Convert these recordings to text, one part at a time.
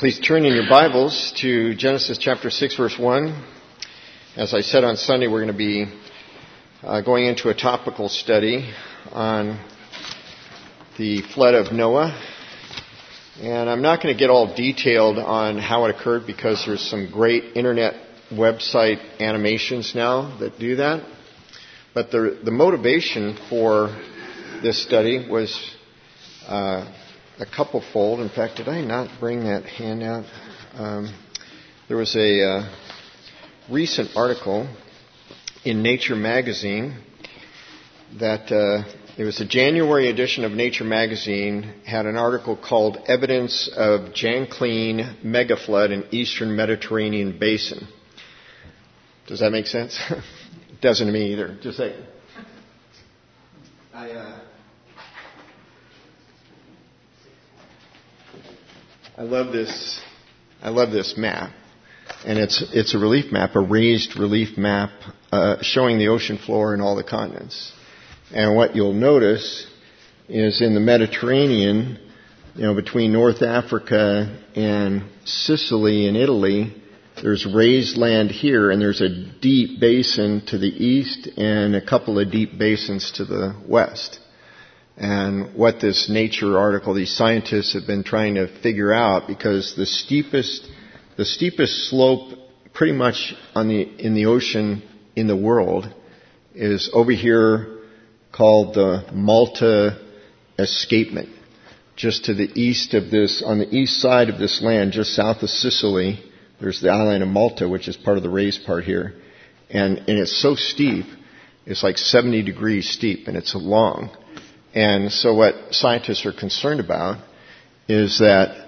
Please turn in your Bibles to Genesis chapter 6, verse 1. As I said on Sunday, we're going to be going into a topical study on the flood of Noah. And I'm not going to get all detailed on how it occurred because there's some great internet website animations now that do that. But the motivation for this study was a couple-fold. In fact, did I not bring that handout? There was a recent article in Nature magazine that it was a January edition of Nature magazine, had an article called Evidence of Janklin Megaflood in Eastern Mediterranean Basin. Does that make sense? It doesn't to me either. Just say, I love this map, and it's a relief map, a raised relief map showing the ocean floor and all the continents. And what you'll notice is in the Mediterranean, between North Africa and Sicily and Italy, there's raised land here, and there's a deep basin to the east and a couple of deep basins to the west. And what this Nature article, these scientists have been trying to figure out, because the steepest slope pretty much in the ocean in the world is over here called the Malta Escapement. Just to the east of this, on the east side of this land, just south of Sicily, there's the island of Malta, which is part of the raised part here. And it's so steep, it's like 70 degrees steep, and it's long. And so what scientists are concerned about is that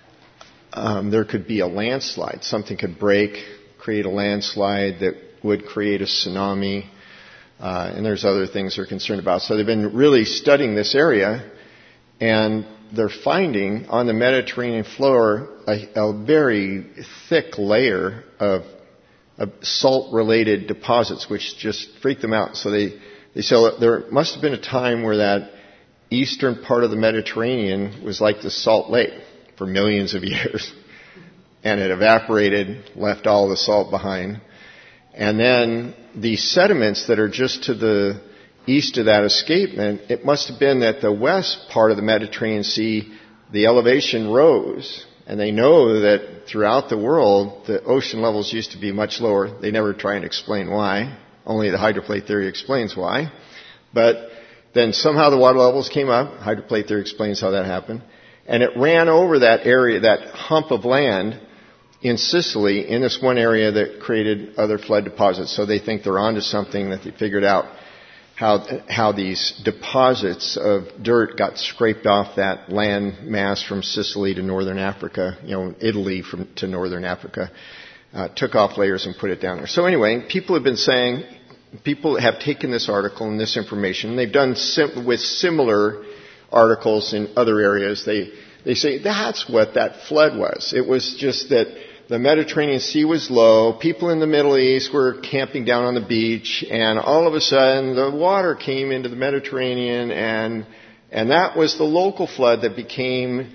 there could be a landslide. Something could break, create a landslide that would create a tsunami. And there's other things they're concerned about. So they've been really studying this area, and they're finding on the Mediterranean floor a very thick layer of salt-related deposits, which just freak them out. So they say there must have been a time where that eastern part of the Mediterranean was like the Salt Lake for millions of years. And it evaporated, left all the salt behind. And then the sediments that are just to the east of that escapement, it must have been that the west part of the Mediterranean Sea, the elevation rose. And they know that throughout the world, the ocean levels used to be much lower. They never try and explain why. Only the hydroplate theory explains why. But then somehow the water levels came up. Hydroplate theory explains how that happened. And it ran over that area, that hump of land in Sicily, in this one area that created other flood deposits. So they think they're onto something, that they figured out how these deposits of dirt got scraped off that land mass from Sicily to northern Africa, Italy to northern Africa, took off layers and put it down there. So anyway, people have taken this article and this information, and they've done with similar articles in other areas. They say that's what that flood was. It was just that the Mediterranean Sea was low, people in the Middle East were camping down on the beach, and all of a sudden the water came into the Mediterranean, and that was the local flood that became,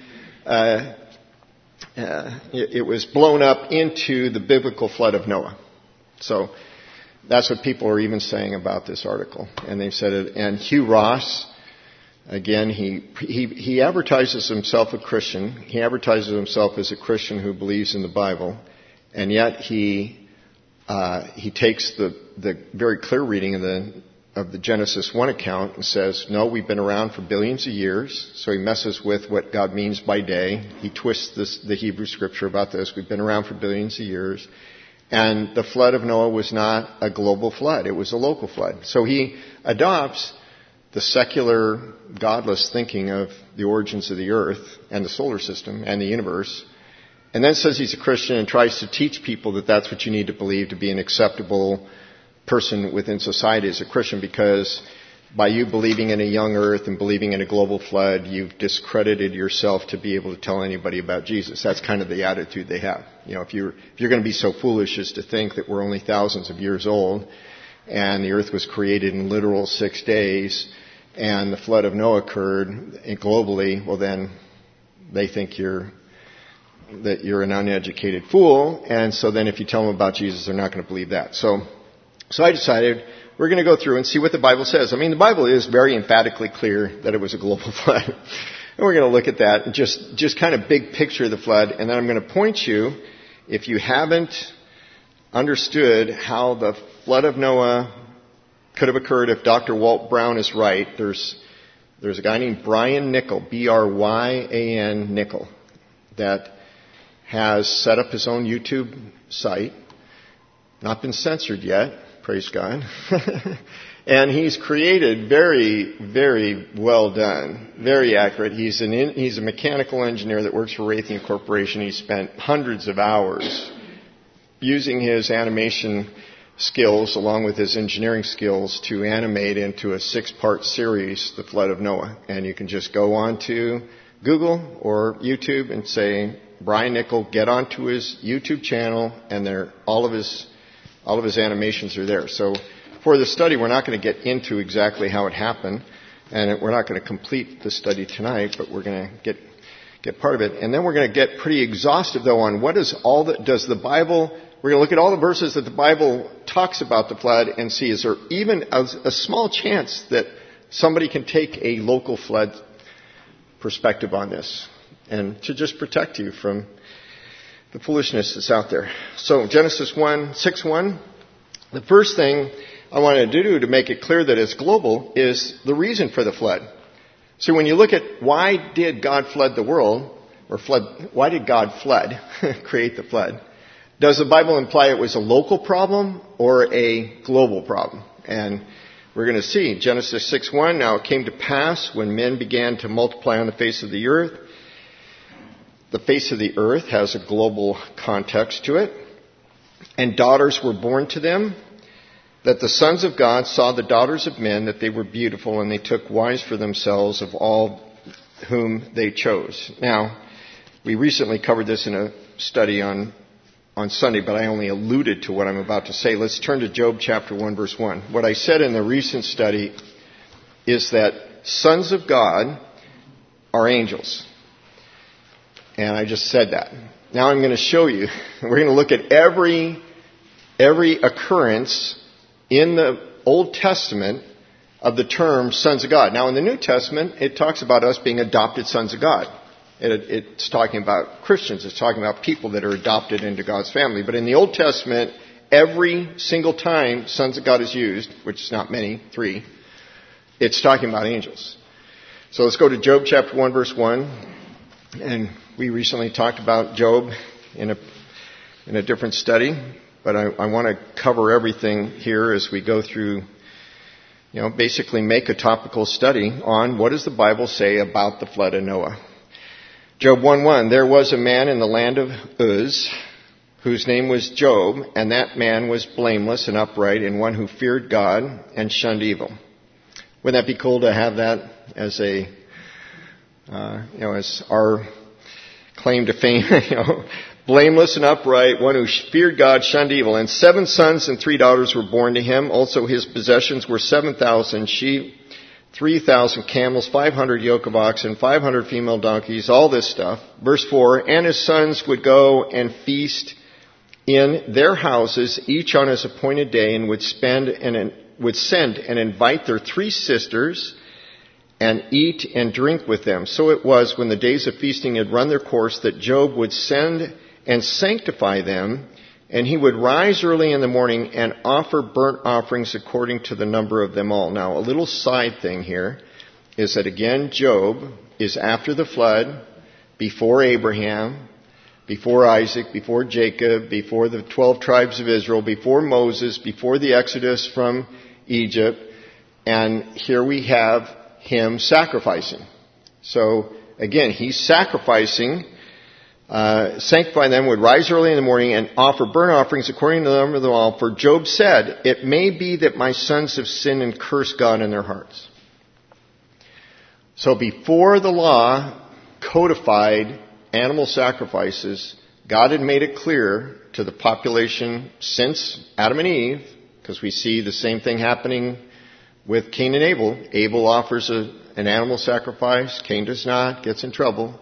it was blown up into the biblical flood of Noah. So that's what people are even saying about this article. And they've said it. And Hugh Ross, again, he advertises himself a Christian. He advertises himself as a Christian who believes in the Bible. And yet he takes the very clear reading of the Genesis 1 account and says, no, we've been around for billions of years. So he messes with what God means by day. He twists the Hebrew scripture about this. We've been around for billions of years. And the flood of Noah was not a global flood. It was a local flood. So he adopts the secular, godless thinking of the origins of the earth and the solar system and the universe, and then says he's a Christian and tries to teach people that that's what you need to believe to be an acceptable person within society as a Christian, because by you believing in a young earth and believing in a global flood, you've discredited yourself to be able to tell anybody about Jesus. That's kind of the attitude they have. If you're going to be so foolish as to think that we're only thousands of years old and the earth was created in literal 6 days and the flood of Noah occurred globally, well then they think you're that you're an uneducated fool. And so then if you tell them about Jesus, they're not going to believe that. So I decided we're going to go through and see what the Bible says. I mean, the Bible is very emphatically clear that it was a global flood. And we're going to look at that and just kind of big picture of the flood. And then I'm going to point you, if you haven't understood how the flood of Noah could have occurred if Dr. Walt Brown is right, there's a guy named Brian Nickel, Bryan Nickel, that has set up his own YouTube site. Not been censored yet, praise God. And he's created very, very well done, very accurate. He's a mechanical engineer that works for Raytheon Corporation. He spent hundreds of hours using his animation skills along with his engineering skills to animate into a 6-part series, The Flood of Noah. And you can just go on to Google or YouTube and say, Brian Nickel, get onto his YouTube channel, and all of his animations are there. So for the study, we're not going to get into exactly how it happened, and we're not going to complete the study tonight, but we're going to get part of it. And then we're going to get pretty exhaustive, though, on what is all that does the Bible. We're going to look at all the verses that the Bible talks about the flood and see, is there even a small chance that somebody can take a local flood perspective on this, and to just protect you from the foolishness that's out there. So Genesis 6:1, the first thing I wanted to do to make it clear that it's global is the reason for the flood. So when you look at why did God flood the world, why did God flood, create the flood, does the Bible imply it was a local problem or a global problem? And we're going to see Genesis 6:1, now it came to pass when men began to multiply on the face of the earth. The face of the earth has a global context to it. And daughters were born to them, that the sons of God saw the daughters of men, that they were beautiful, and they took wives for themselves of all whom they chose. Now, we recently covered this in a study on Sunday, but I only alluded to what I'm about to say. Let's turn to Job chapter 1, verse 1. What I said in the recent study is that sons of God are angels. And I just said that. Now I'm going to show you. We're going to look at every occurrence in the Old Testament of the term sons of God. Now in the New Testament, it talks about us being adopted sons of God. It's talking about Christians. It's talking about people that are adopted into God's family. But in the Old Testament, every single time sons of God is used, which is not many, 3, it's talking about angels. So let's go to Job chapter 1, verse 1. And we recently talked about Job in a different study. But I want to cover everything here as we go through, basically make a topical study on what does the Bible say about the flood of Noah. Job 1:1, there was a man in the land of Uz, whose name was Job, and that man was blameless and upright, and one who feared God and shunned evil. Wouldn't that be cool to have that as as our claim to fame? Blameless and upright, one who feared God, shunned evil. And 7 sons and 3 daughters were born to him. Also his possessions were 7,000 sheep, 3,000 camels, 500 yoke of oxen, 500 female donkeys, all this stuff. Verse 4, and his sons would go and feast in their houses, each on his appointed day, and would send and invite their 3 sisters and eat and drink with them. So it was when the days of feasting had run their course that Job would send and sanctify them, and he would rise early in the morning and offer burnt offerings according to the number of them all. Now, a little side thing here is that, again, Job is after the flood, before Abraham, before Isaac, before Jacob, before the 12 tribes of Israel, before Moses, before the Exodus from Egypt, and here we have him sacrificing. So, again, he's sacrificing. Sanctify them, would rise early in the morning and offer burnt offerings according to the number of them all. For Job said, it may be that my sons have sinned and cursed God in their hearts. So before the law codified animal sacrifices, God had made it clear to the population since Adam and Eve, because we see the same thing happening with Cain and Abel. Abel offers an animal sacrifice. Cain does not, gets in trouble.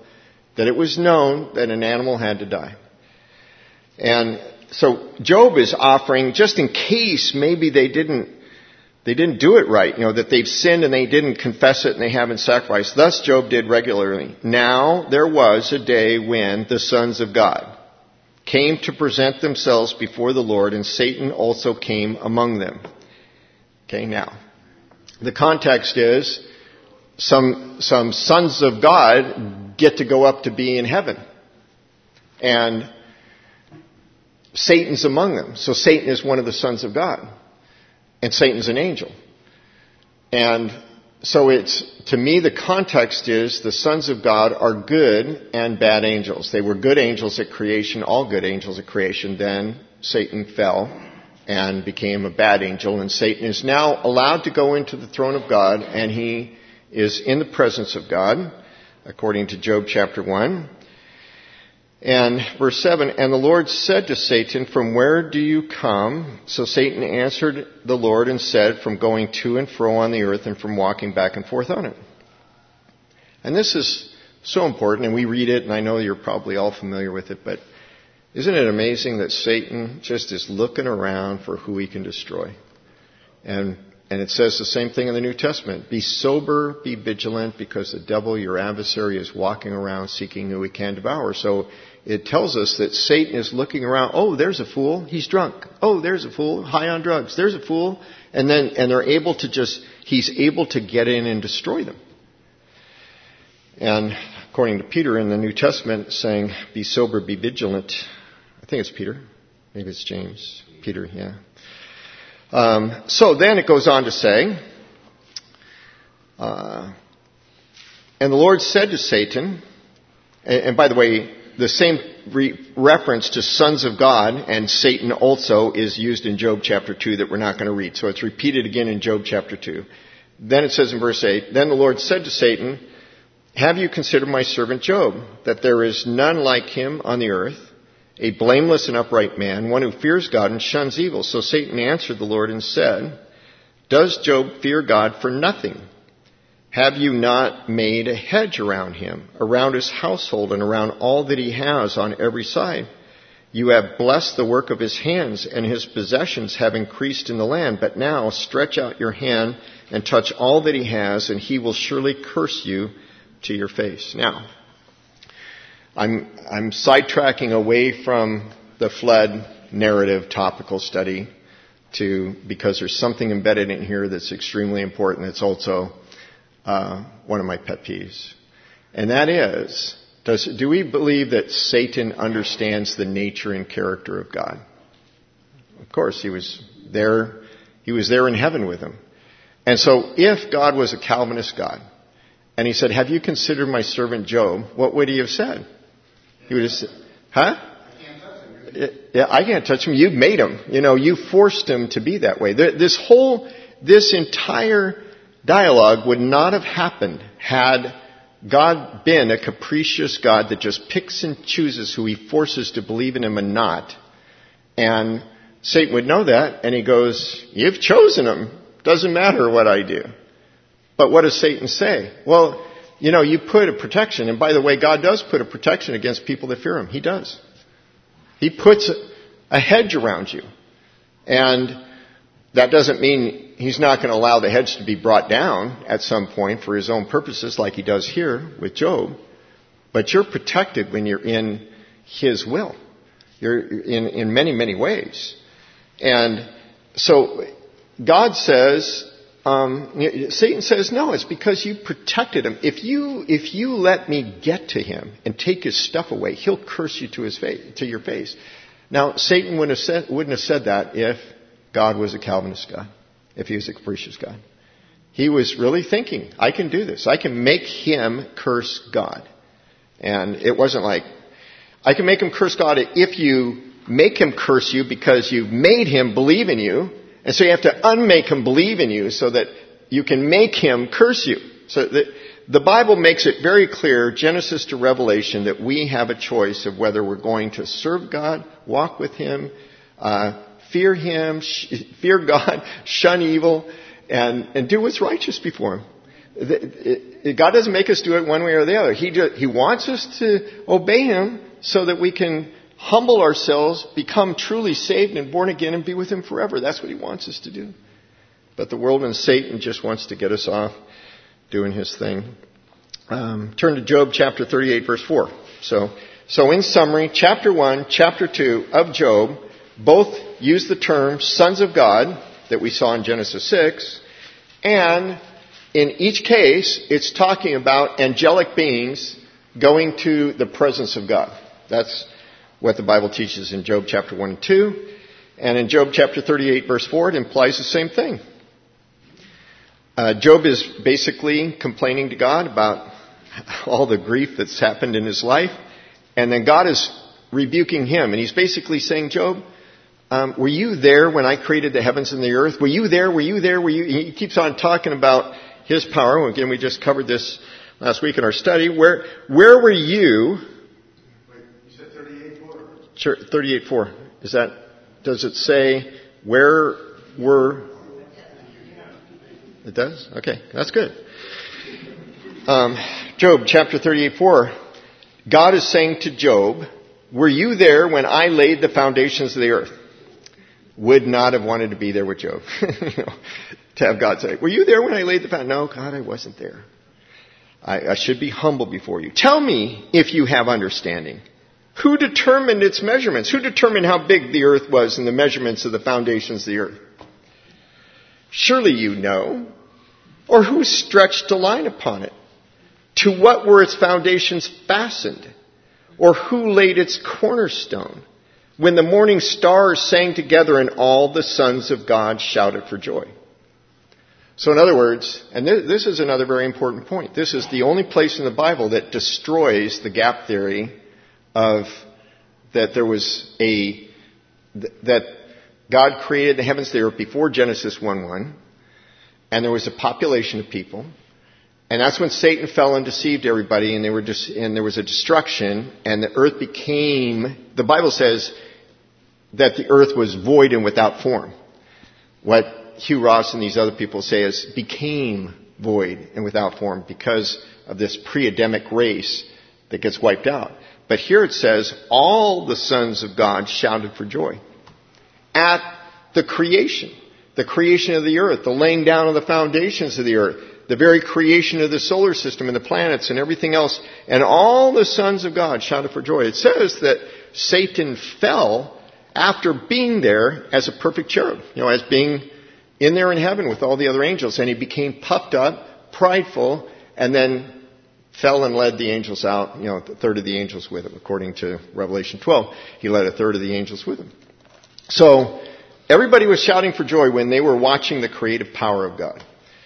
that it was known that an animal had to die. And so Job is offering, just in case maybe they didn't do it right, that they've sinned and they didn't confess it and they haven't sacrificed. Thus Job did regularly. Now there was a day when the sons of God came to present themselves before the Lord, and Satan also came among them. Okay, now, the context is some sons of God get to go up to be in heaven. And Satan's among them. So Satan is one of the sons of God. And Satan's an angel. And so to me, the context is the sons of God are good and bad angels. They were good angels at creation, all good angels at creation. Then Satan fell and became a bad angel. And Satan is now allowed to go into the throne of God, and he is in the presence of God, according to Job chapter 1. And verse 7, and the Lord said to Satan, from where do you come? So Satan answered the Lord and said, from going to and fro on the earth and from walking back and forth on it. And this is so important, and we read it, and I know you're probably all familiar with it, but isn't it amazing that Satan just is looking around for who he can destroy? And it says the same thing in the New Testament. Be sober, be vigilant, because the devil, your adversary, is walking around seeking who he can devour. So it tells us that Satan is looking around. Oh, there's a fool. He's drunk. Oh, there's a fool. High on drugs. There's a fool. And they're able to he's able to get in and destroy them. And according to Peter in the New Testament, saying, be sober, be vigilant. I think it's Peter. Maybe it's James. Peter, yeah. So then it goes on to say, and the Lord said to Satan, and by the way, the same reference to sons of God and Satan also is used in Job chapter 2 that we're not going to read. So it's repeated again in Job chapter 2. Then it says in verse 8, then the Lord said to Satan, have you considered my servant Job, that there is none like him on the earth, a blameless and upright man, one who fears God and shuns evil? So Satan answered the Lord and said, does Job fear God for nothing? Have you not made a hedge around him, around his household, and around all that he has on every side? You have blessed the work of his hands, and his possessions have increased in the land. But now stretch out your hand and touch all that he has, and he will surely curse you to your face. Now, I'm sidetracking away from the flood narrative topical study because there's something embedded in here that's extremely important. It's also one of my pet peeves. And that is, do we believe that Satan understands the nature and character of God? Of course, he was there in heaven with him. And so if God was a Calvinist God, and he said, have you considered my servant Job, what would he have said? He would have said, huh? Yeah, I can't touch him. You've made him. You forced him to be that way. This entire dialogue would not have happened had God been a capricious God that just picks and chooses who he forces to believe in him and not. And Satan would know that, and he goes, you've chosen him. Doesn't matter what I do. But what does Satan say? Well, you put a protection, and by the way, God does put a protection against people that fear him. He does. He puts a hedge around you. And that doesn't mean he's not going to allow the hedge to be brought down at some point for his own purposes, like he does here with Job. But you're protected when you're in his will. You're in many, many ways. And so God says, Satan says, no, it's because you protected him. If you let me get to him and take his stuff away, he'll curse you to your face. Now, Satan wouldn't have said that if God was a Calvinist God, if he was a capricious God. He was really thinking, I can do this. I can make him curse God. And it wasn't like, I can make him curse God if you make him curse you because you've made him believe in you. And so you have to unmake him believe in you so that you can make him curse you. So the Bible makes it very clear, Genesis to Revelation, that we have a choice of whether we're going to serve God, walk with him, fear him, fear God, shun evil, and do what's righteous before him. God doesn't make us do it one way or the other. He wants us to obey Him so that we can humble ourselves, become truly saved and born again, and be with Him forever. That's what He wants us to do. But the world and Satan just wants to get us off doing his thing. Turn to Job chapter 38, verse 4. So in summary, chapter 1, chapter 2 of Job both use the term sons of God that we saw in Genesis 6, and in each case, it's talking about angelic beings going to the presence of God. That's what the Bible teaches in Job chapter 1 and 2. And in Job chapter 38, verse 4, it implies the same thing. Job is basically complaining to God about all the grief that's happened in his life. And then God is rebuking him. And he's basically saying, Job, were you there when I created the heavens and the earth? Were you there? Were you there? He keeps on talking about His power. Again, we just covered this last week in our study. Where were you? Wait, you said 38:4? Sure, 38:4. Does it say where were? It does? Okay, that's good. Job chapter 38:4. God is saying to Job, were you there when I laid the foundations of the earth? Would not have wanted to be there with Job. To have God say, were you there when I laid the foundation? No, God, I wasn't there. I should be humble before you. Tell me if you have understanding. Who determined its measurements? Who determined how big the earth was and the measurements of the foundations of the earth? Surely you know. Or who stretched a line upon it? To what were its foundations fastened? Or who laid its cornerstone? When the morning stars sang together and all the sons of God shouted for joy. So in other words, and this is another very important point, this is the only place in the Bible that destroys the gap theory of that that God created the heavens and the earth before Genesis 1:1, and there was a population of people, and that's when Satan fell and deceived everybody, and there was a destruction, and the earth became, the Bible says that the earth was void and without form. What Hugh Ross and these other people say is became void and without form because of this pre-Adamic race that gets wiped out. But here it says, all the sons of God shouted for joy at the creation of the earth, the laying down of the foundations of the earth, the very creation of the solar system and the planets and everything else. And all the sons of God shouted for joy. It says that Satan fell after being there as a perfect cherub, as being in there in heaven with all the other angels. And he became puffed up, prideful, and then fell and led the angels out, a third of the angels with him. According to Revelation 12, he led a third of the angels with him. So everybody was shouting for joy when they were watching the creative power of God.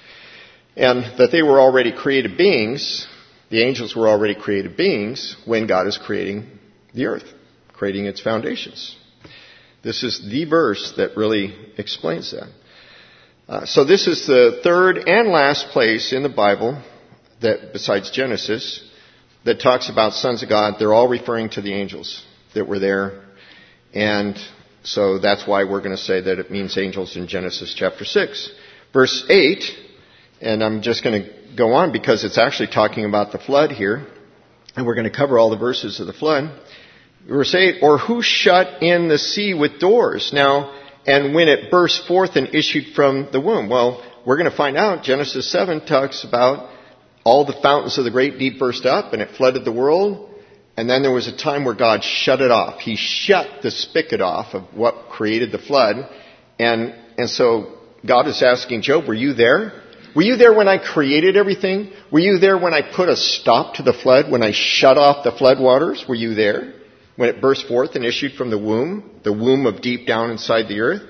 And that they were already created beings, the angels were already created beings when God is creating the earth, creating its foundations. This is the verse that really explains that. So this is the third and last place in the Bible that, besides Genesis, that talks about sons of God. They're all referring to the angels that were there. And so that's why we're going to say that it means angels in Genesis chapter 6. Verse 8, and I'm just going to go on because it's actually talking about the flood here. And we're going to cover all the verses of the flood. Verse 8, or who shut in the sea with doors? Now, and when it burst forth and issued from the womb. Well, we're going to find out. Genesis 7 talks about all the fountains of the great deep burst up and it flooded the world. And then there was a time where God shut it off. He shut the spigot off of what created the flood. And so God is asking Job, were you there? Were you there when I created everything? Were you there when I put a stop to the flood? When I shut off the flood waters? Were you there? When it burst forth and issued from the womb of deep down inside the earth.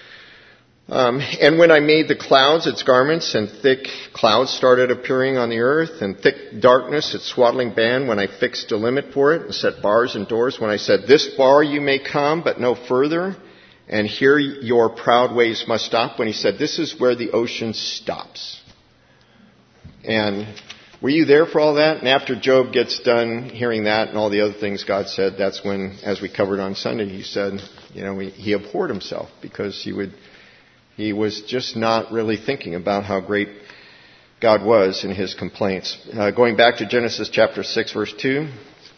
And when I made the clouds its garments, and thick clouds started appearing on the earth, and thick darkness its swaddling band, when I fixed a limit for it, and set bars and doors, when I said, this far you may come, but no further, and here your proud waves must stop, when he said, this is where the ocean stops. And were you there for all that? And after Job gets done hearing that and all the other things God said, that's when, as we covered on Sunday, he said, he abhorred himself because he was just not really thinking about how great God was in his complaints. Going back to Genesis chapter 6, verse 2.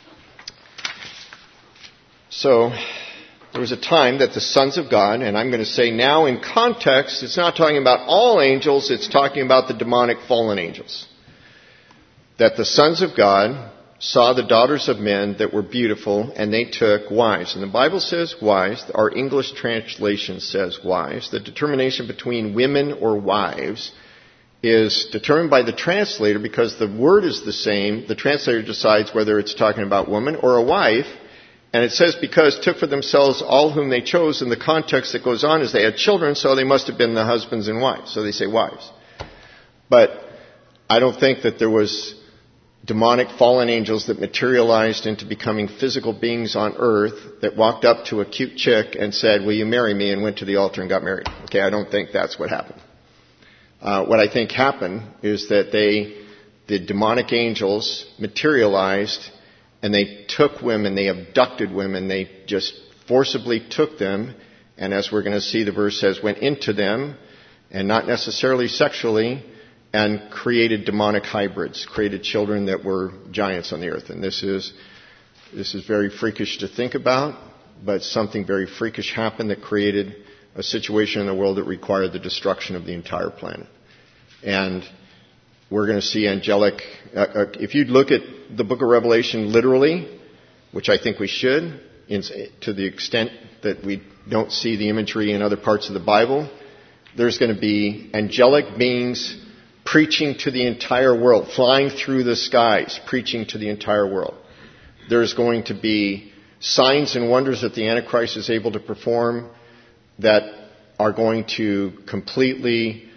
So, there was a time that the sons of God, and I'm going to say now in context, it's not talking about all angels, it's talking about the demonic fallen angels. That the sons of God saw the daughters of men that were beautiful, and they took wives. And the Bible says wives. Our English translation says wives. The determination between women or wives is determined by the translator because the word is the same. The translator decides whether it's talking about woman or a wife. And it says because took for themselves all whom they chose. And the context that goes on is they had children, so they must have been the husbands and wives. So they say wives. But I don't think that there was demonic fallen angels that materialized into becoming physical beings on earth that walked up to a cute chick and said, will you marry me? And went to the altar and got married. Okay, I don't think that's what happened. What I think happened is that the demonic angels materialized and they took women, they abducted women, they just forcibly took them, and as we're going to see, the verse says, went into them, and not necessarily sexually, and created demonic hybrids, created children that were giants on the earth. And this is very freakish to think about, but something very freakish happened that created a situation in the world that required the destruction of the entire planet. And we're going to see angelic, if you look at the book of Revelation literally, which I think we should, to the extent that we don't see the imagery in other parts of the Bible, there's going to be angelic beings preaching to the entire world, flying through the skies, preaching to the entire world. There's going to be signs and wonders that the Antichrist is able to perform that are going to completely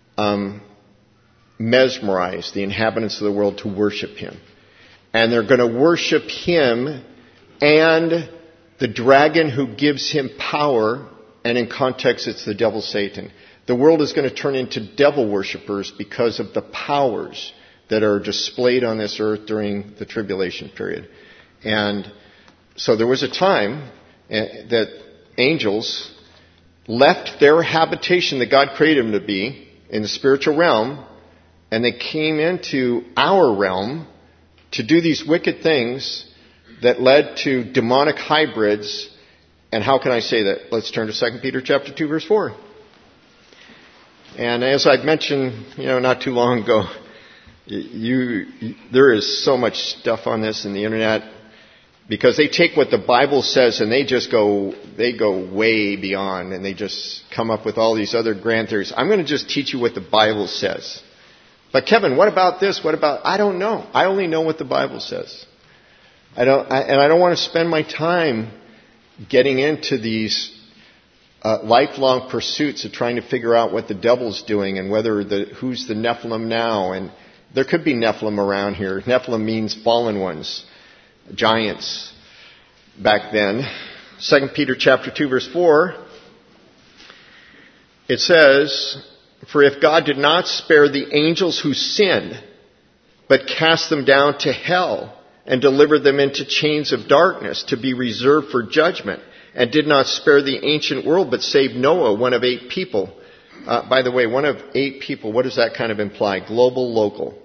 mesmerize the inhabitants of the world to worship him. And they're going to worship him and the dragon who gives him power, and in context it's the devil Satan. The world is going to turn into devil worshippers because of the powers that are displayed on this earth during the tribulation period. And so there was a time that angels left their habitation that God created them to be in the spiritual realm, and they came into our realm to do these wicked things that led to demonic hybrids. And how can I say that? Let's turn to 2 Peter chapter 2, verse 4. And as I've mentioned, not too long ago, there is so much stuff on this in the internet because they take what the Bible says and they go way beyond, and they just come up with all these other grand theories. I'm going to just teach you what the Bible says. But Kevin, what about this? I don't know. I only know what the Bible says. I don't want to spend my time getting into these lifelong pursuits of trying to figure out what the devil's doing and who's the Nephilim now. And there could be Nephilim around here. Nephilim means fallen ones, giants back then. 2 Peter chapter 2, verse 4, it says, for if God did not spare the angels who sinned, but cast them down to hell and delivered them into chains of darkness to be reserved for judgment, and did not spare the ancient world, but saved Noah, one of 8 people. By the way, one of 8 people, what does that kind of imply? Global, local.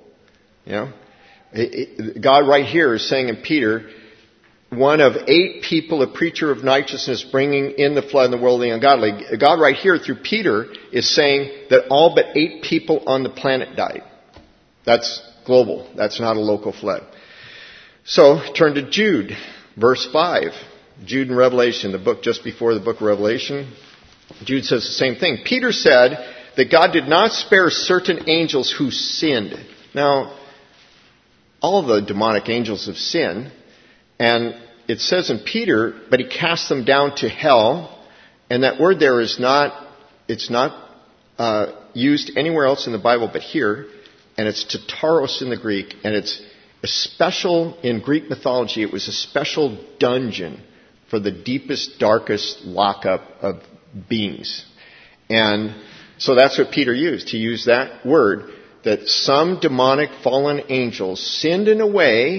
God right here is saying in Peter, one of 8 people, a preacher of righteousness, bringing in the flood in the world of the ungodly. God right here through Peter is saying that all but 8 people on the planet died. That's global. That's not a local flood. So turn to Jude, verse 5. Jude in Revelation, the book just before the book of Revelation. Jude says the same thing. Peter said that God did not spare certain angels who sinned. Now, all the demonic angels have sinned. And it says in Peter, but he cast them down to hell. And that word there is it's not used anywhere else in the Bible but here. And it's Tartaros in the Greek. And it's a special, in Greek mythology, it was a special dungeon for the deepest, darkest lockup of beings. And so that's what Peter used. He used that word, that some demonic fallen angels sinned in a way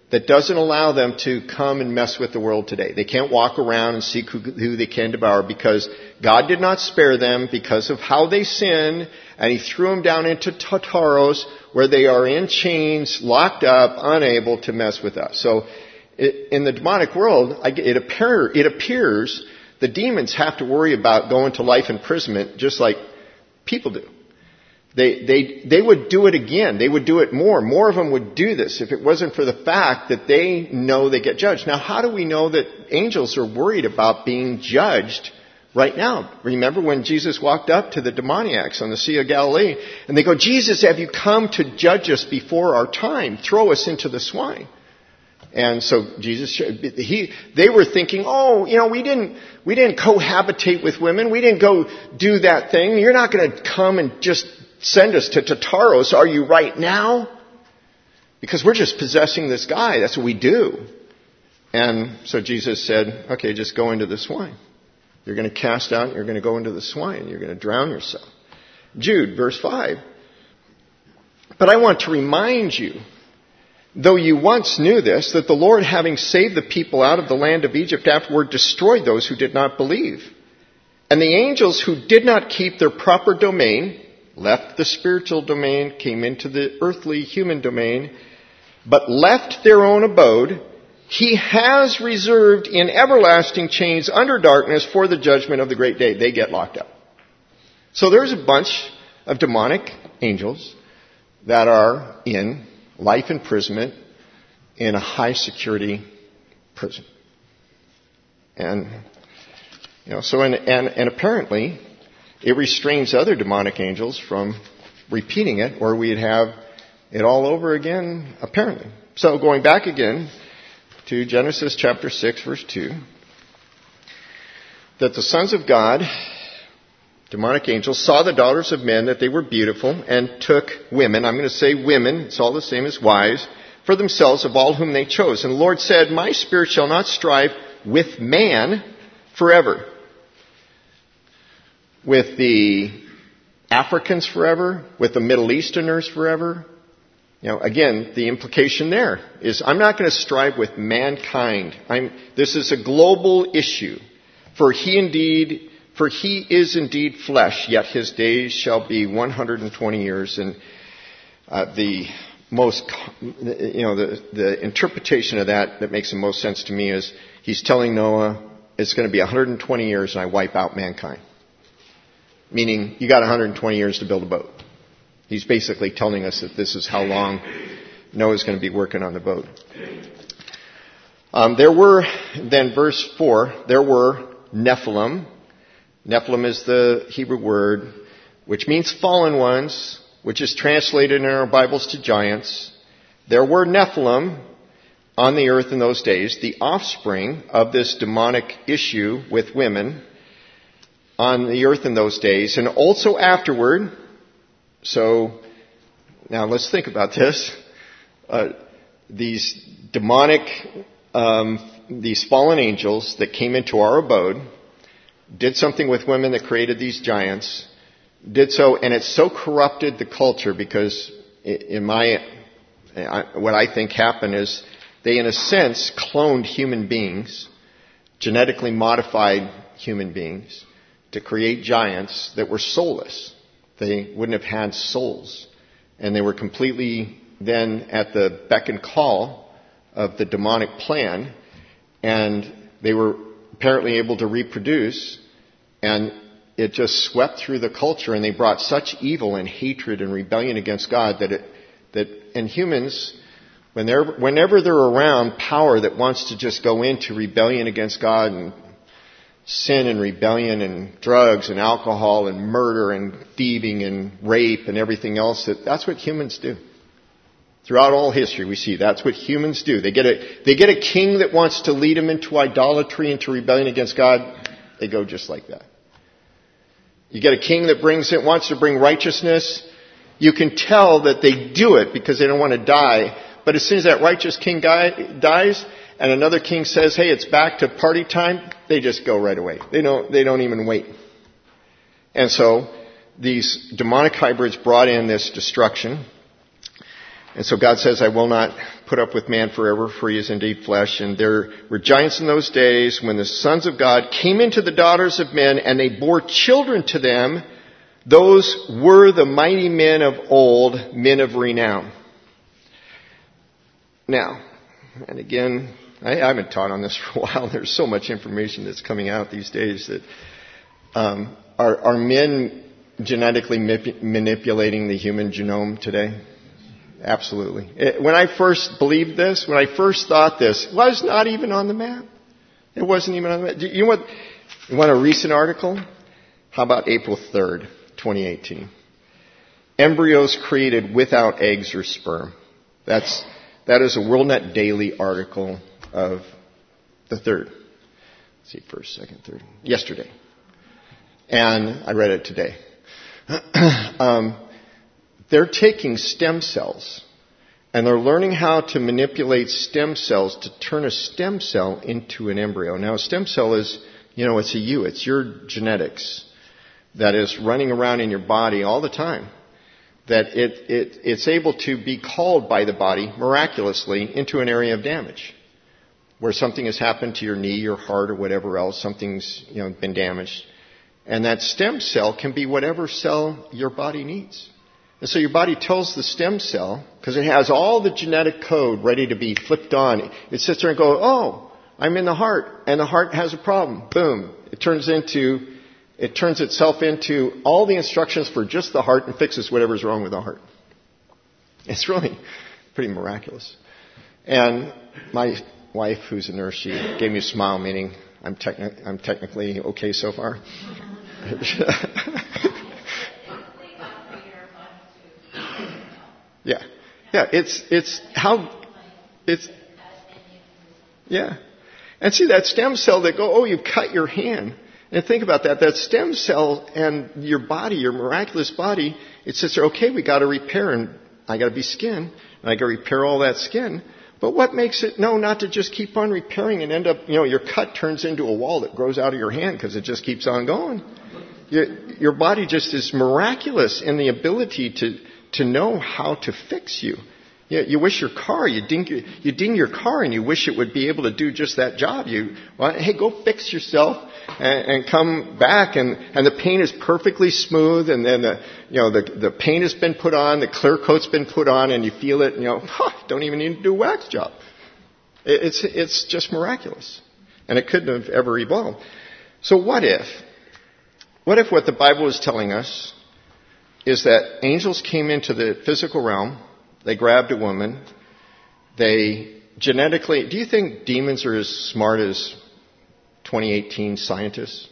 that doesn't allow them to come and mess with the world today. They can't walk around and seek who they can devour because God did not spare them because of how they sinned, and He threw them down into Tartarus where they are in chains, locked up, unable to mess with us. So in the demonic world, it appears the demons have to worry about going to life imprisonment just like people do. They would do it again. They would do it more. More of them would do this if it wasn't for the fact that they know they get judged. Now, how do we know that angels are worried about being judged right now? Remember when Jesus walked up to the demoniacs on the Sea of Galilee and they go, Jesus, have you come to judge us before our time? Throw us into the swine. And so Jesus, they were thinking, we didn't cohabitate with women. We didn't go do that thing. You're not going to come and just send us to Tartarus, are you right now? Because we're just possessing this guy. That's what we do. And so Jesus said, okay, just go into the swine. You're going to cast out, you're going to go into the swine. You're going to drown yourself. Jude, verse 5. But I want to remind you, though you once knew this, that the Lord, having saved the people out of the land of Egypt, afterward destroyed those who did not believe. And the angels who did not keep their proper domain left the spiritual domain, came into the earthly human domain, but left their own abode, He has reserved in everlasting chains under darkness for the judgment of the great day. They get locked up. So there's a bunch of demonic angels that are in life imprisonment in a high security prison. And apparently it restrains other demonic angels from repeating it, or we'd have it all over again, apparently. So going back again to Genesis chapter 6, verse 2, that the sons of God, demonic angels, saw the daughters of men, that they were beautiful, and took women, I'm going to say women, it's all the same as wives, for themselves of all whom they chose. And the Lord said, my spirit shall not strive with man forever. With the Africans forever, with the Middle Easterners forever. Again, the implication there is I'm not going to strive with mankind. This is a global issue. For he is indeed flesh, yet his days shall be 120 years. And the interpretation of that makes the most sense to me is he's telling Noah it's going to be 120 years and I wipe out mankind. Meaning, you got 120 years to build a boat. He's basically telling us that this is how long Noah's going to be working on the boat. Verse 4, there were Nephilim. Nephilim is the Hebrew word, which means fallen ones, which is translated in our Bibles to giants. There were Nephilim on the earth in those days, the offspring of this demonic issue with women on the earth in those days, and also afterward. So, now let's think about this. These demonic, these fallen angels that came into our abode, did something with women that created these giants, did so, and it so corrupted the culture because what I think happened is they, in a sense, cloned human beings, genetically modified human beings, to create giants that were soulless. They wouldn't have had souls. And they were completely then at the beck and call of the demonic plan. And they were apparently able to reproduce. And it just swept through the culture. And they brought such evil and hatred and rebellion against God and humans, whenever they're around power that wants to just go into rebellion against God and sin and rebellion and drugs and alcohol and murder and thieving and rape and everything else, that's what humans do. Throughout all history we see that's what humans do. They get a king that wants to lead them into idolatry, into rebellion against God, they go just like that. You get a king that wants to bring righteousness, you can tell that they do it because they don't want to die. But as soon as that righteous king dies, and another king says, hey, it's back to party time, they just go right away. They don't even wait. And so these demonic hybrids brought in this destruction. And so God says, I will not put up with man forever, for he is indeed flesh. And there were giants in those days when the sons of God came into the daughters of men, and they bore children to them. Those were the mighty men of old, men of renown. Now, and again, I haven't taught on this for a while. There's so much information that's coming out these days that are men genetically manipulating the human genome today? Absolutely. When I first believed this, when I first thought this, it was not even on the map. It wasn't even on the map. You want a recent article? How about April 3rd, 2018? Embryos created without eggs or sperm. That is a WorldNet Daily article of the 3rd. Let's see, 1st, 2nd, 3rd. Yesterday. And I read it today. They're taking stem cells and they're learning how to manipulate stem cells to turn a stem cell into an embryo. Now, a stem cell is, it's a you. It's your genetics that is running around in your body all the time. That it's able to be called by the body miraculously into an area of damage. Where something has happened to your knee, your heart, or whatever else, something's, been damaged. And that stem cell can be whatever cell your body needs. And so your body tells the stem cell, because it has all the genetic code ready to be flipped on, it sits there and goes, oh, I'm in the heart, and the heart has a problem. Boom. It turns itself into all the instructions for just the heart and fixes whatever's wrong with the heart. It's really pretty miraculous. And my wife, who's a nurse, she gave me a smile, meaning I'm technically okay so far. Yeah. And see that stem cell that you cut your hand. And think about that. That stem cell and your body, your miraculous body, it says, okay, we got to repair, and I got to be skin, and I got to repair all that skin. But what makes it not to just keep on repairing and end up, your cut turns into a wall that grows out of your hand because it just keeps on going. Your body just is miraculous in the ability to know how to fix you. You wish your car, you ding your car and you wish it would be able to do just that job. Hey, go fix yourself and come back and the paint is perfectly smooth and then the paint has been put on, the clear coat's been put on and you feel it and don't even need to do a wax job. It's just miraculous. And it couldn't have ever evolved. So what if what the Bible is telling us is that angels came into the physical realm, they grabbed a woman, they genetically... Do you think demons are as smart as 2018 scientists?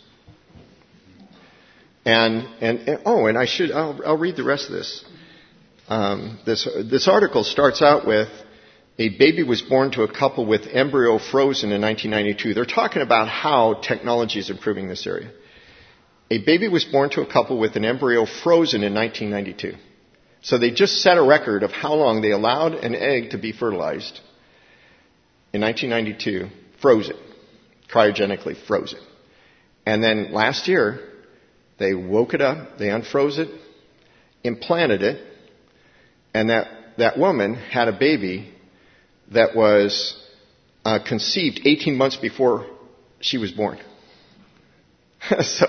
And I'll read the rest of this. This article starts out with, a baby was born to a couple with embryo frozen in 1992. They're talking about how technology is improving this area. A baby was born to a couple with an embryo frozen in 1992. So they just set a record of how long they allowed an egg to be fertilized in 1992, frozen, cryogenically frozen. And then last year, they woke it up, they unfroze it, implanted it, and that woman had a baby that was conceived 18 months before she was born. So,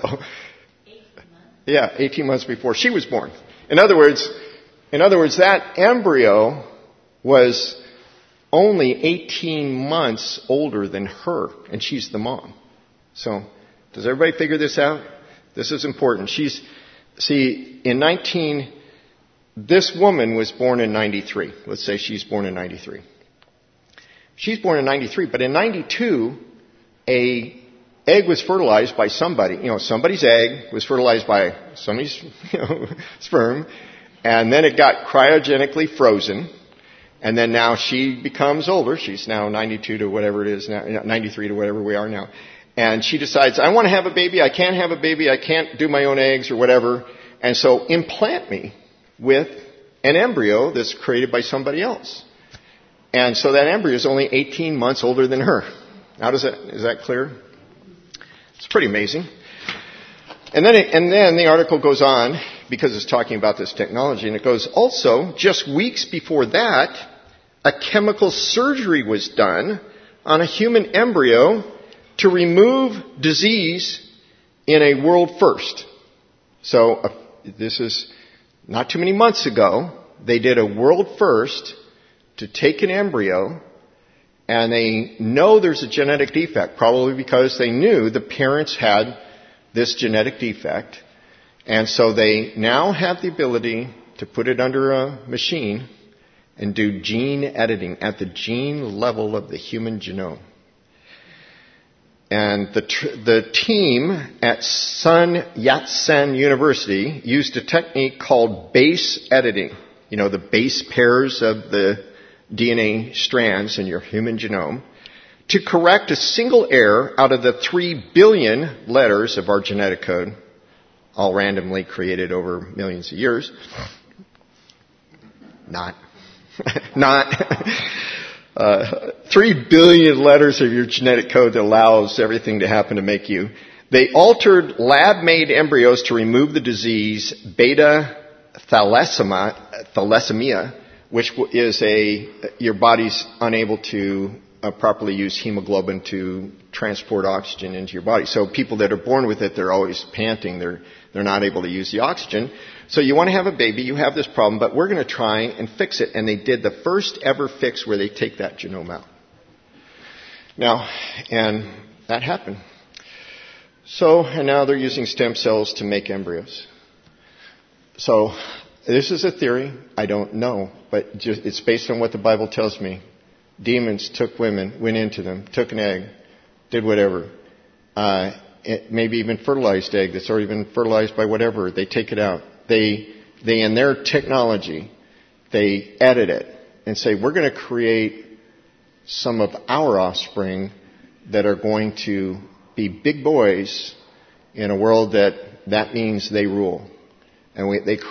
18 months before she was born. In other words, that embryo was only 18 months older than her, and she's the mom. So, does everybody figure this out? This is important. This woman was born in 93. Let's say she's born in 93. She's born in 93, but in 92, a egg was fertilized by somebody. Somebody's egg was fertilized by somebody's sperm, and then it got cryogenically frozen, and then now she becomes older. She's now 92 to whatever it is now, 93 to whatever we are now. And she decides, I want to have a baby, I can't have a baby, I can't do my own eggs or whatever, and so implant me with an embryo that's created by somebody else. And so that embryo is only 18 months older than her. Is that clear? It's pretty amazing. And then the article goes on, because it's talking about this technology. And it goes, also, just weeks before that, a chemical surgery was done on a human embryo to remove disease in a world first. So this is not too many months ago. They did a world first to take an embryo, and they know there's a genetic defect, probably because they knew the parents had this genetic defect. And so they now have the ability to put it under a machine and do gene editing at the gene level of the human genome. And the team at Sun Yat-sen University used a technique called base editing. You know, the base pairs of the DNA strands in your human genome, to correct a single error out of the 3 billion letters of our genetic code, all randomly created over millions of years. Not. 3 billion letters of your genetic code that allows everything to happen to make you. They altered lab-made embryos to remove the disease beta thalassemia, which is your body's unable to properly use hemoglobin to transport oxygen into your body. So people that are born with it, they're always panting. They're not able to use the oxygen. So you want to have a baby, you have this problem, but we're going to try and fix it. And they did the first ever fix where they take that genome out. Now, and that happened. So, and now they're using stem cells to make embryos. So, this is a theory. I don't know, but it's based on what the Bible tells me. Demons took women, went into them, took an egg, did whatever. Maybe even fertilized egg that's already been fertilized by whatever. They take it out. They in their technology, they edit it and say, we're going to create some of our offspring that are going to be big boys in a world that means they rule. And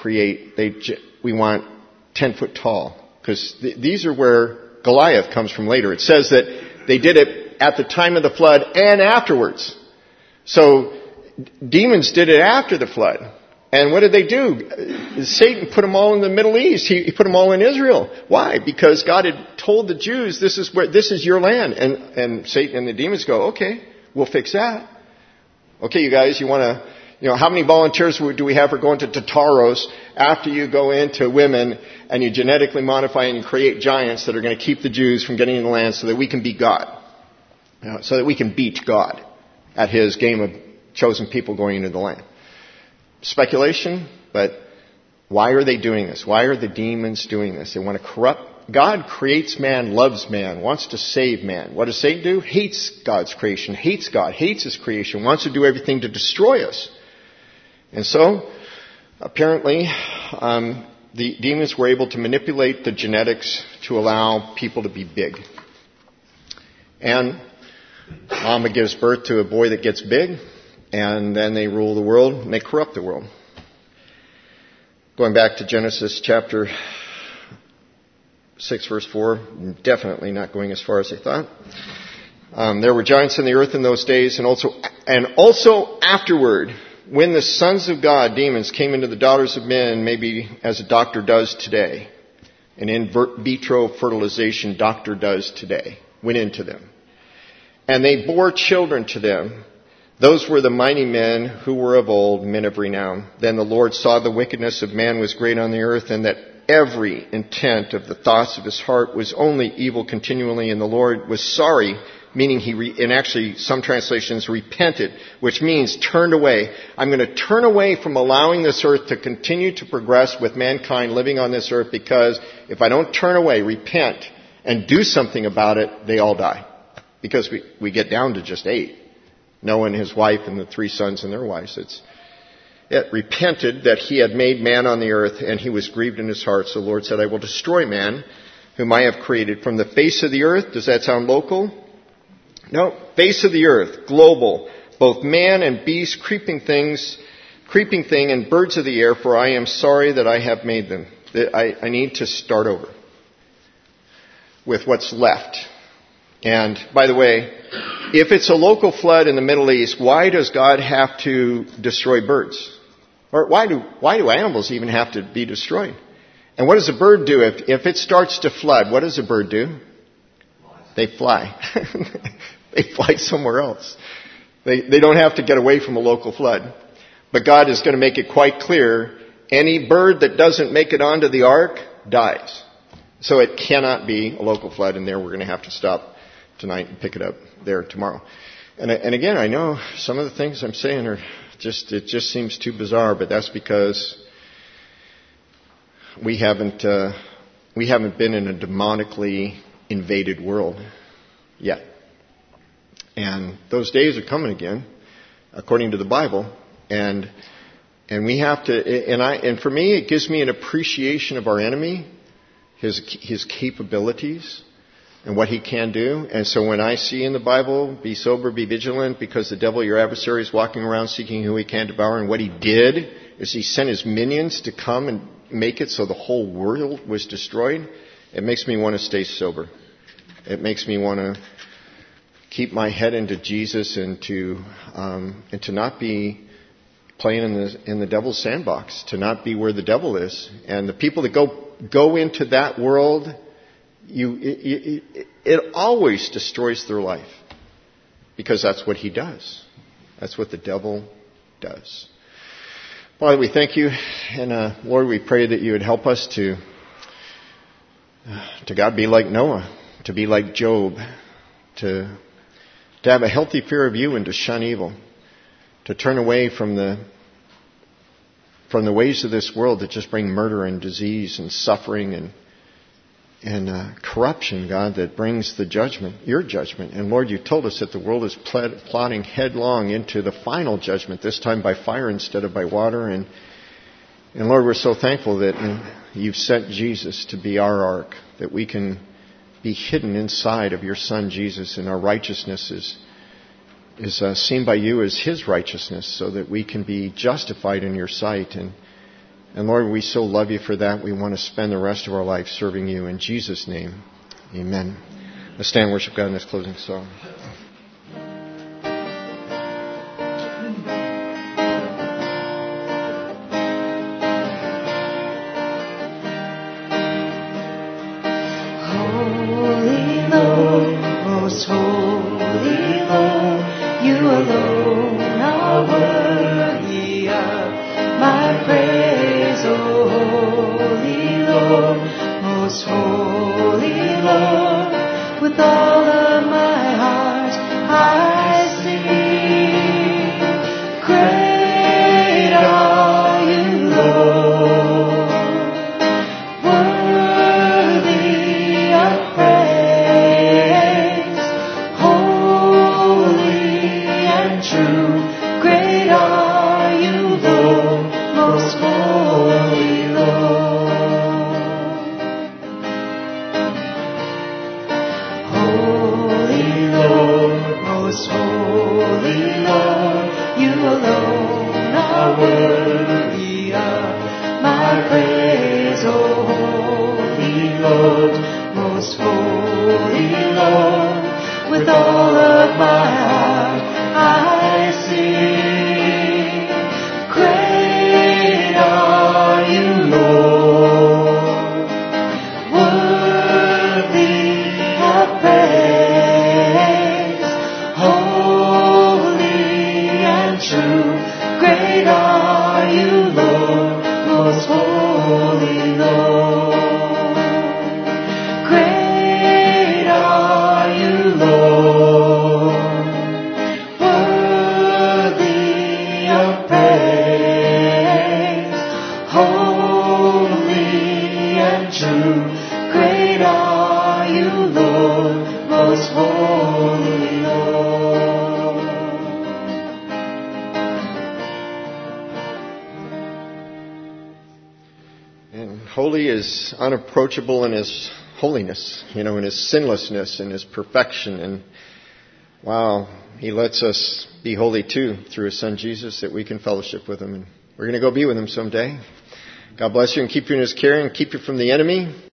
we want 10 foot tall. Because these are where Goliath comes from later. It says that they did it at the time of the flood and afterwards. So demons did it after the flood. And what did they do? Satan put them all in the Middle East. He put them all in Israel. Why? Because God had told the Jews, this is your land. And Satan and the demons go, okay, we'll fix that. Okay, you guys, you want to, how many volunteers do we have for going to Tartarus after you go into women and you genetically modify and you create giants that are going to keep the Jews from getting in the land so that we can beat God? So that we can beat God at his game of chosen people going into the land. Speculation, but why are they doing this? Why are the demons doing this? They want to corrupt. God creates man, loves man, wants to save man. What does Satan do? Hates God's creation, hates God, hates his creation, wants to do everything to destroy us. And so, apparently, the demons were able to manipulate the genetics to allow people to be big. And Mama gives birth to a boy that gets big, and then they rule the world, and they corrupt the world. Going back to Genesis chapter 6, verse 4, definitely not going as far as they thought. There were giants in the earth in those days, and also afterward, when the sons of God, demons, came into the daughters of men, maybe as a doctor does today, an in vitro fertilization doctor does today, went into them. And they bore children to them. Those were the mighty men who were of old, men of renown. Then the Lord saw the wickedness of man was great on the earth, and that every intent of the thoughts of his heart was only evil continually, and the Lord was sorry, meaning and actually some translations repented, which means turned away. I'm going to turn away from allowing this earth to continue to progress with mankind living on this earth, because if I don't turn away, repent, and do something about it, they all die. Because we get down to just 8. Noah and his wife and the 3 sons and their wives. It repented that he had made man on the earth, and he was grieved in his heart. So the Lord said, I will destroy man, whom I have created from the face of the earth. Does that sound local? No. Face of the earth, global. Both man and beast, creeping thing, and birds of the air, for I am sorry that I have made them. I need to start over with what's left. And, by the way, if it's a local flood in the Middle East, why does God have to destroy birds? Or why do animals even have to be destroyed? And what does a bird do? If it starts to flood, what does a bird do? They fly. They fly somewhere else. They don't have to get away from a local flood. But God is going to make it quite clear, any bird that doesn't make it onto the ark dies. So it cannot be a local flood, and there we're going to have to stop tonight and pick it up there tomorrow. And again, I know some of the things I'm saying it just seems too bizarre, but that's because we haven't been in a demonically invaded world yet. And those days are coming again, according to the Bible. And we have to, and for me, it gives me an appreciation of our enemy, his capabilities, and what he can do. And so when I see in the Bible, be sober, be vigilant, because the devil, your adversary, is walking around seeking who he can devour. And what he did is he sent his minions to come and make it so the whole world was destroyed. It makes me want to stay sober. It makes me want to keep my head into Jesus and to not be playing in the devil's sandbox, to not be where the devil is. And the people that go into that world, it always destroys their life, because that's what he does. That's what the devil does. Father, we thank you, and Lord, we pray that you would help us to God be like Noah, to be like Job, to have a healthy fear of you and to shun evil, to turn away from the ways of this world that just bring murder and disease and suffering and corruption, God, that brings the judgment, your judgment. And Lord, you told us that the world is plodding headlong into the final judgment, this time by fire instead of by water. And Lord, we're so thankful that you've sent Jesus to be our ark, that we can be hidden inside of your Son Jesus, and our righteousness is seen by you as his righteousness, so that we can be justified in your sight. And Lord, we so love you for that. We want to spend the rest of our life serving you. In Jesus' name, amen. Let's stand and worship God in this closing song. Holy Lord, most holy Lord, you alone are worthy of my praise. Oh, holy Lord, most holy Lord, with all of my heart I sing. Great are you, Lord, worthy of praise, holy and true. Great are you, Lord, most holy Lord. Holy Lord, most holy Lord, you alone are worthy of my praise. Oh, holy Lord, most holy Lord, with all of my heart I sing. Great are you, Lord, worthy of praise, holy and true. Great are you, Lord, most holy Lord. Great are you, Lord, worthy of praise, holy and true. Great are you, Lord, most holy Lord. And holy is unapproachable in his holiness, in his sinlessness and his perfection. And wow, he lets us be holy too through his Son Jesus, that we can fellowship with him. And we're going to go be with him someday. God bless you and keep you in his care and keep you from the enemy.